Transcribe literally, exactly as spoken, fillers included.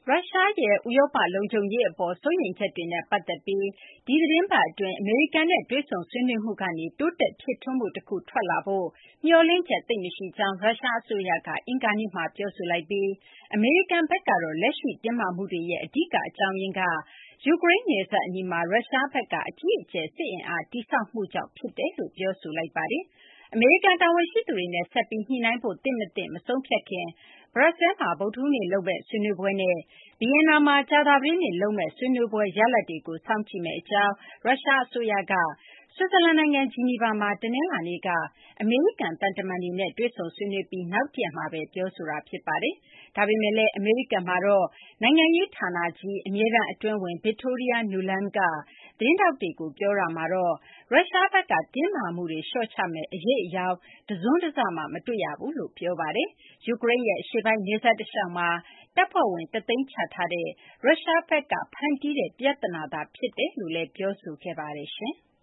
ရုရှားရဲ့ ဥရောပ လုံခြုံရေး အပေါ် စိုးရိမ်ချက်တွေနဲ့ ပတ်သက်ပြီး ဒီသီတင်းပတ် အတွင်း အမေရိကန်နဲ့ တွေ့ဆုံဆွေးနွေးမှုကနေ တိုးတက်ဖြစ်ထွန်းမှု တခု ထွက်လာဖို့ မျှော်လင့်ချက် သိပ်မရှိကြောင်း ရုရှား အစိုးရက အင်္ဂါနေ့မှာ ပြောဆိုလိုက်ပြီး အမေရိကန်ဘက်ကတော့ လက်ရှိ တင်းမာမှုတွေရဲ့ အဓိက အကြောင်းရင်းက ယူကရိန်း နယ်စပ် အနီးမှာ ရုရှားဘက်က အကြီးအကျယ် စစ်အင်အား တည်ဆောက်မှုကြောင့် ဖြစ်တယ်လို့ ပြောဆိုလိုက်ပါတယ်။ အမေရိကန် တာဝန်ရှိသူတွေနဲ့ ဆက်ပြီး ညှိနှိုင်းဖို့ သင့်မသင့် မဆုံးဖြတ်ခင် ဘရပ်ဆဲလ်မှာ ဗုဒ္ဓဟူးနေ့ လုပ်မယ့် ဆွေးနွေးပွဲနဲ့ ဗီယင်နာမှာ ကြာသပတေးနေ့ လုပ်မယ့် ဆွေးနွေးပွဲ ရလဒ်တွေကို စောင့်ကြည့်မယ့် အကြောင်း ရုရှား အစိုးရက ဆွစ်ဇာလန်နိုင်ငံ ဂျီနီဗာမှာ တနလာၤနေ့က အမေရိကန် သံတမန်တွေနဲ့ တွေ့ဆုံဆွေးနွေးပြီး နောက်တရက်မှာဘဲ ပြောဆိုတာ ဖြစ်ပါတယ်။ ဒါပေမယ့်လည်း အမေရိကန်မှာတော့ နိုင်ငံရေး ဌာနကြီး အမြဲတမ်း အတွင်းဝန် Victoria Nuland က သတင်းထောက်တွေကို ပြောတာမှာတော့ ရုရှားဘက်က တင်းမာမှုတွေ လျှော့ချမယ့် အရိပ်အယောင် တစွန်းတစမှ မတွေ့ရဘူးလို့ ပြောပါတယ်။ ယူကရိန်းရဲ့ အရှေ့ပိုင်း နယ်စပ် တလျှောက်မှာ တပ်ဖွဲ့ဝင် တသိန်းချထားတဲ့ ရုရှားဘက်က ဖန်တီးတဲ့ ပြသနာသာ ဖြစ်တယ်လို့လည်း ပြောဆိုခဲ့ပါတယ်။